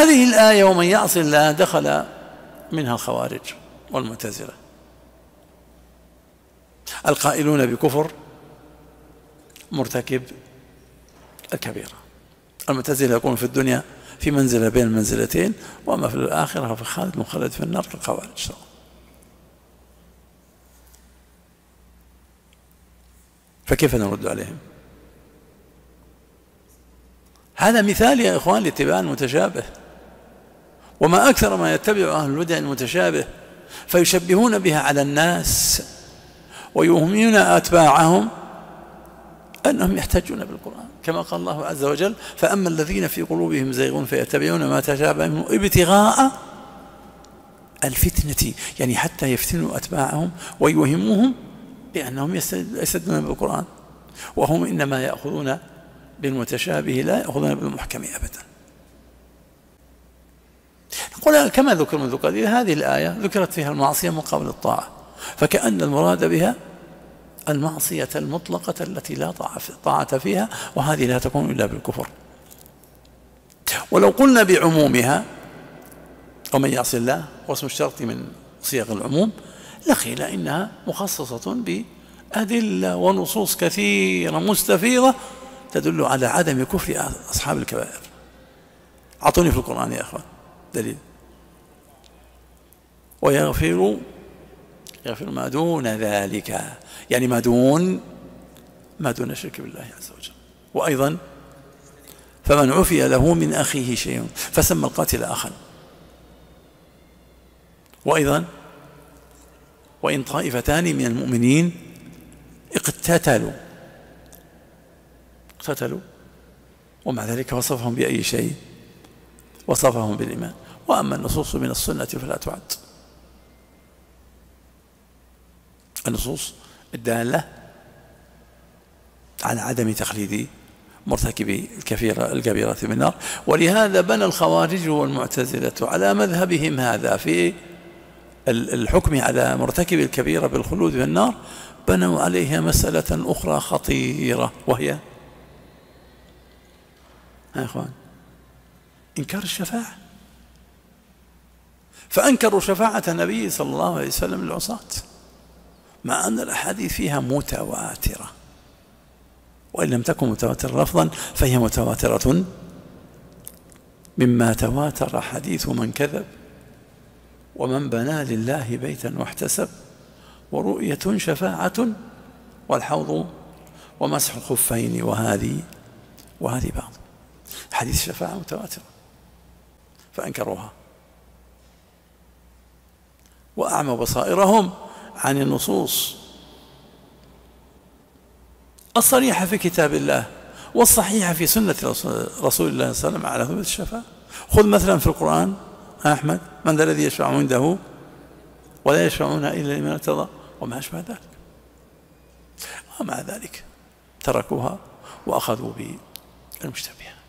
هذه الآية ومن يعص الله دخل منها الخوارج والمعتزلة القائلون بكفر مرتكب الكبيرة. المعتزلة يكون في الدنيا في منزلة بين المنزلتين، وأما في الآخرة ففي خالد مخلد في النار كالخوارج. فكيف نرد عليهم؟ هذا مثال يا إخوان لاتباع المتشابه، وما أكثر ما يتبع أهل البدع المتشابه فيشبهون بها على الناس ويوهمون أتباعهم أنهم يحتجون بالقرآن، كما قال الله عز وجل: فأما الذين في قلوبهم زيغون فيتبعون ما تشابه منه ابتغاء الفتنة، يعني حتى يفتنوا أتباعهم ويوهموهم بأنهم يستدلون بالقرآن، وهم إنما يأخذون بالمتشابه لا يأخذون بالمحكم أبدا. نقول كما ذكر منذ قليل هذه الآية ذكرت فيها المعصية مقابل الطاعة، فكأن المراد بها المعصية المطلقة التي لا طاعة فيها، وهذه لا تكون إلا بالكفر. ولو قلنا بعمومها ومن يعص الله واسم الشرط من صيغ العموم لقيل إنها مخصصة بأدلة ونصوص كثيرة مستفيضة تدل على عدم كفر أصحاب الكبائر. أعطوني في القرآن يا أخوان دليل. ويغفر ما دون ذلك، يعني ما دون الشرك بالله عز وجل. وأيضا فمن عفي له من أخيه شيء فسمى القاتل أخا. وأيضا وإن طائفتان من المؤمنين اقتتلوا ومع ذلك وصفهم بأي شيء؟ وصفهم بالإيمان. وأما النصوص من السنة فلا تعد، النصوص الدالة على عدم تخليد مرتكب الكبيرة من النار. ولهذا بنى الخوارج والمعتزلة على مذهبهم هذا في الحكم على مرتكب الكبيرة بالخلود في النار، بنوا عليها مسألة أخرى خطيرة، وهي يا إخوان إنكار الشفاعة. فأنكروا شفاعة النبي صلى الله عليه وسلم للعصاة، مع أن الأحاديث فيها متواترة، وإن لم تكن متواترة لفظا فهي متواترة مما تواتر حديث من كذب ومن بنى لله بيتا واحتسب ورؤية شفاعة والحوض ومسح الخفين وهذه بعض حديث الشفاعة متواترة فأنكروها وأعموا بصائرهم عن النصوص الصريحة في كتاب الله والصحيحة في سنة رسول الله صلى الله عليه وسلم على ثبوت الشفاعة. خذ مثلا في القرآن أحمد: من ذا الذي يشفع عنده ولا يشفعون إلا لمن ارتضى وما أشبه ذلك. ومع ذلك تركوها وأخذوا بالمشتبه.